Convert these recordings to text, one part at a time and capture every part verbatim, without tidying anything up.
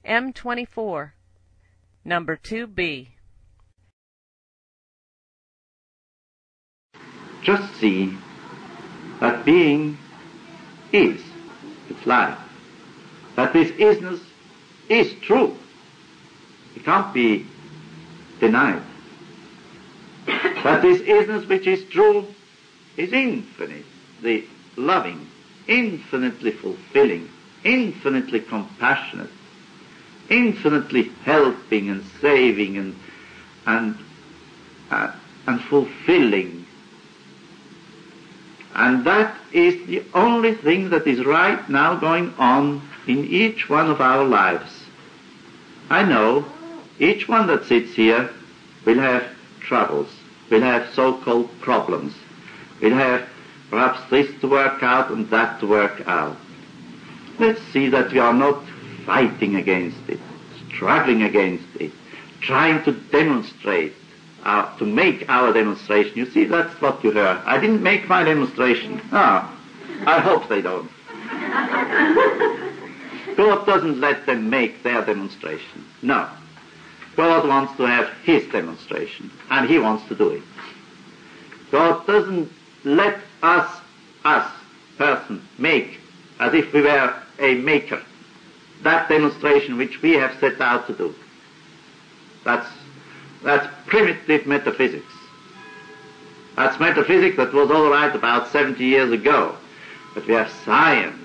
M twenty-four, number two B. Just see that being is, it's life. That this isness is true. It can't be denied. That this isness which is true is infinitely loving, infinitely fulfilling, infinitely compassionate, infinitely helping and saving and and uh, and fulfilling. And that is the only thing that is right now going on in each one of our lives. I know each one that sits here will have troubles, will have so-called problems, will have perhaps this to work out and that to work out. Let's see that we are not fighting against it, struggling against it, trying to demonstrate, uh, to make our demonstration. You see, that's what you heard. I didn't make my demonstration. Ah, I hope they don't. God doesn't let them make their demonstration. No. God wants to have his demonstration, and he wants to do it. God doesn't let us, us, person, make, as if we were a maker, that demonstration which we have set out to do. That's, that's primitive metaphysics. That's metaphysics that was all right about seventy years ago. But we have science.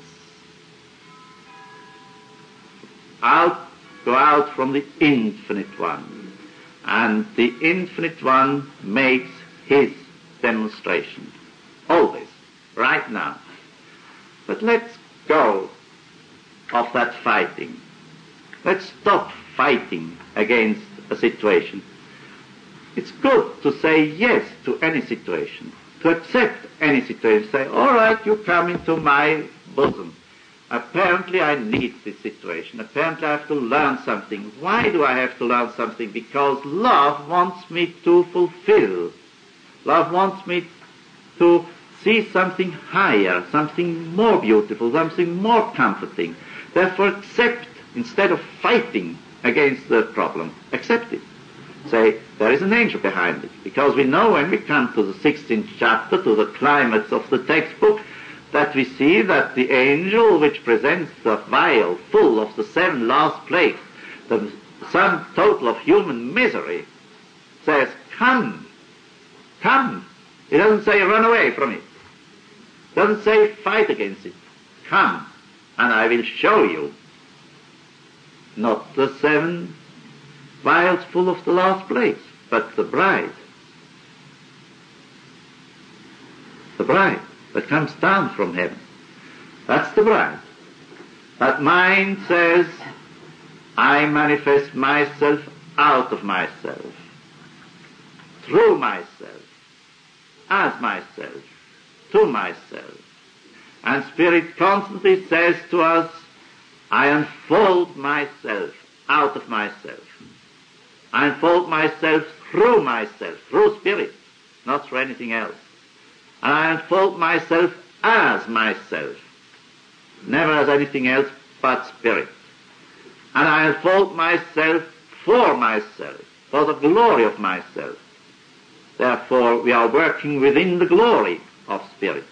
Out, go out from the infinite one. And the infinite one makes his demonstration. Always. Right now. But let's go of that fighting. Let's stop fighting against a situation. It's good to say yes to any situation, to accept any situation. Say, all right, you come into my bosom. Apparently I need this situation. Apparently I have to learn something. Why do I have to learn something? Because love wants me to fulfill. Love wants me to see something higher, something more beautiful, something more comforting. Therefore accept, instead of fighting against the problem, accept it. Say, there is an angel behind it. Because we know when we come to the sixteenth chapter, to the climax of the textbook, that we see that the angel which presents the vial full of the seven last plagues, the sum total of human misery, says, come, come. It doesn't say run away from it. It doesn't say fight against it. Come, and I will show you. Not the seven vials full of the last plagues, but the bride. The bride that comes down from heaven. That's the bride. That mind says, I manifest myself out of myself, through myself, as myself, to myself. And Spirit constantly says to us, I unfold myself out of myself. I unfold myself through myself, through Spirit, not through anything else. And I unfold myself as myself, never as anything else but Spirit. And I unfold myself for myself, for the glory of myself. Therefore, we are working within the glory of Spirit.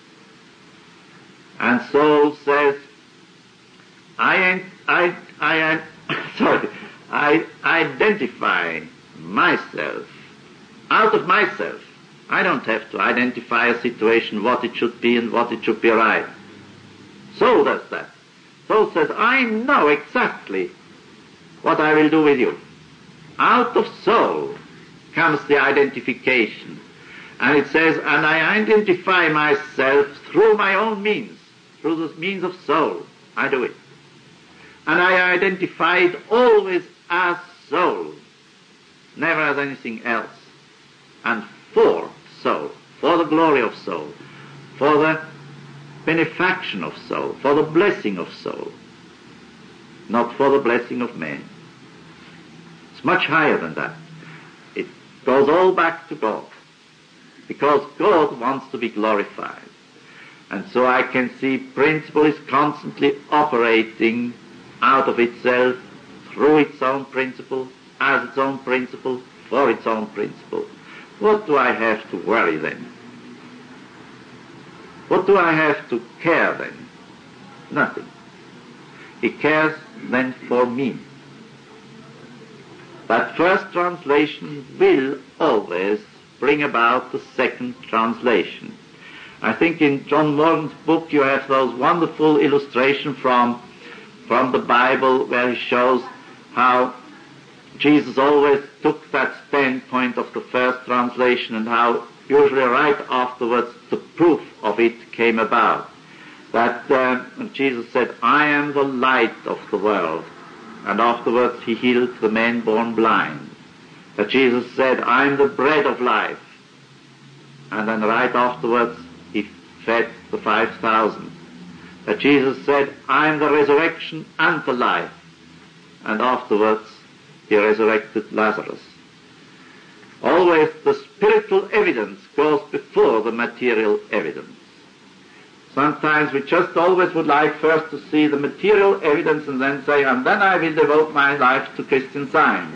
And soul says, I, I, I, sorry, I identify myself out of myself. I don't have to identify a situation, what it should be and what it should be right. Soul does that. Soul says, I know exactly what I will do with you. Out of soul comes the identification. And it says, and I identify myself through my own means, through the means of soul. I do it. And I identify it always as soul, never as anything else. And for soul, for the glory of soul, for the benefaction of soul, for the blessing of soul, not for the blessing of man. It's much higher than that. It goes all back to God, because God wants to be glorified. And so I can see principle is constantly operating out of itself through its own principle, as its own principle, for its own principle. What do I have to worry then? What do I have to care then? Nothing. It cares then for me. That first translation will always bring about the second translation. I think in John Morgan's book you have those wonderful illustrations from, from the Bible where he shows how Jesus always took that standpoint of the first translation and how usually right afterwards the proof of it came about. That uh, Jesus said, I am the light of the world. And afterwards he healed the man born blind. That Jesus said, I am the bread of life. And then right afterwards he fed the five thousand. That Jesus said, I am the resurrection and the life. And afterwards he resurrected Lazarus. Always the spiritual evidence goes before the material evidence. Sometimes we just always would like first to see the material evidence and then say, and then I will devote my life to Christian Science.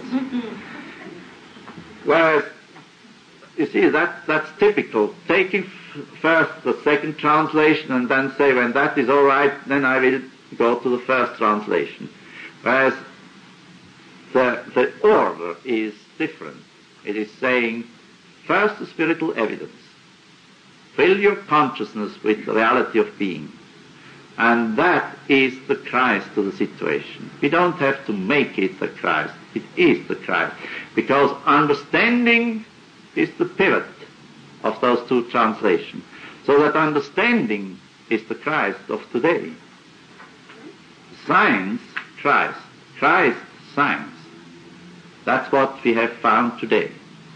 Whereas, you see, that, that's typical. Taking f- first the second translation and then say, when that is all right, then I will go to the first translation. Whereas the, the order is different. It is saying, first the spiritual evidence. Fill your consciousness with the reality of being. And that is the Christ to the situation. We don't have to make it the Christ. It is the Christ. Because understanding is the pivot of those two translations. So that understanding is the Christ of today. Science, Christ. Christ, science. That's what we have found today.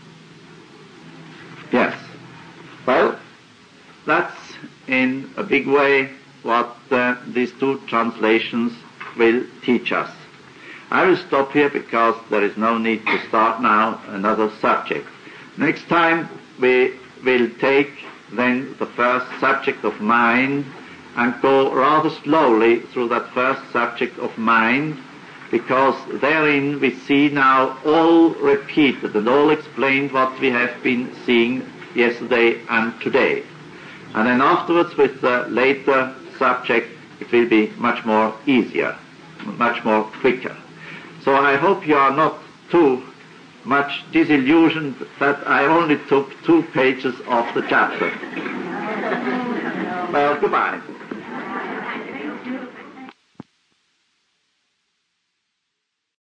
Yes. Well, that's in a big way what uh, these two translations will teach us. I will stop here because there is no need to start now another subject. Next time we will take then the first subject of mind and go rather slowly through that first subject of mind, because therein we see now all repeated and all explained what we have been seeing yesterday and today. And then afterwards with the later subject it will be much more easier, much more quicker. So I hope you are not too much disillusioned that I only took two pages of the chapter. Well, goodbye.